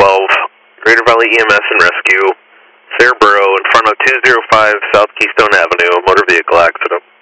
Greater Valley EMS and Rescue, Fairborough, in front of 205 South Keystone Avenue, a motor vehicle accident.